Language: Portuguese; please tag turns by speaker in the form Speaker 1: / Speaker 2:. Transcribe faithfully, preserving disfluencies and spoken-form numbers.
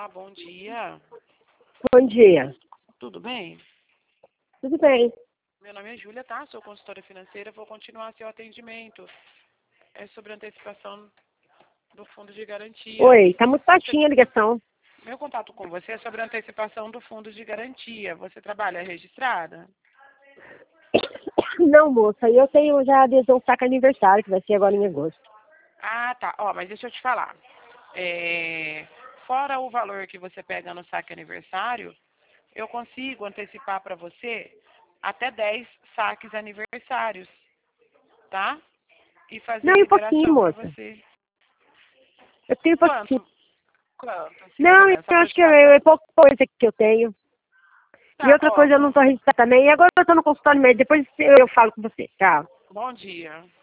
Speaker 1: bom dia.
Speaker 2: Bom dia.
Speaker 1: Tudo bem?
Speaker 2: Tudo bem.
Speaker 1: Meu nome é Júlia, tá? Sou consultora financeira, vou continuar seu atendimento. É sobre antecipação do fundo de garantia.
Speaker 2: Oi, tá muito baixinha a ligação.
Speaker 1: Meu contato com você é sobre antecipação do fundo de garantia. Você trabalha registrada?
Speaker 2: Não, moça, eu tenho já adesão saca aniversário, que vai ser agora em agosto.
Speaker 1: Ah, tá. Ó, mas deixa eu te falar. É... Fora o valor que você pega no saque aniversário, eu consigo antecipar para você até dez saques aniversários, tá? E fazer
Speaker 2: Não, e um pouquinho,
Speaker 1: liberação para
Speaker 2: moça.
Speaker 1: você.
Speaker 2: Eu tenho um pouquinho.
Speaker 1: Quanto? Quanto, assim, mais ou
Speaker 2: Não, eu
Speaker 1: menos, só para eu
Speaker 2: acho
Speaker 1: te
Speaker 2: que é,
Speaker 1: passar.
Speaker 2: é pouca coisa que eu tenho. E
Speaker 1: Tá,
Speaker 2: outra
Speaker 1: ó,
Speaker 2: coisa, eu não tô registrada também. E agora eu tô no consultório médico, depois eu, eu falo com você. Tchau.
Speaker 1: bom dia.